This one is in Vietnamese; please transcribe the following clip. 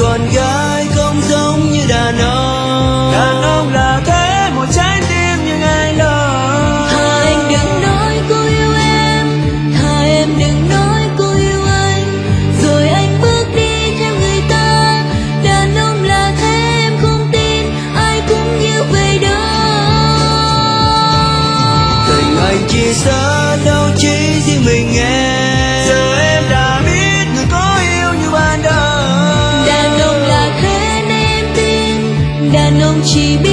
con gái không giống như đàn ông. Đàn ông là thế, một trái tim nhưng ai lo. Thà anh đừng nói cô yêu em, thà em đừng nói cô yêu anh, rồi anh bước đi theo người ta. Đàn ông là thế em không tin, ai cũng như vậy đâu. Tình anh chỉ xa đâu chỉ riêng mình em. Giờ em đã biết người có yêu như ban đầu. Đàn ông là thế nên em tin, đàn ông chỉ biết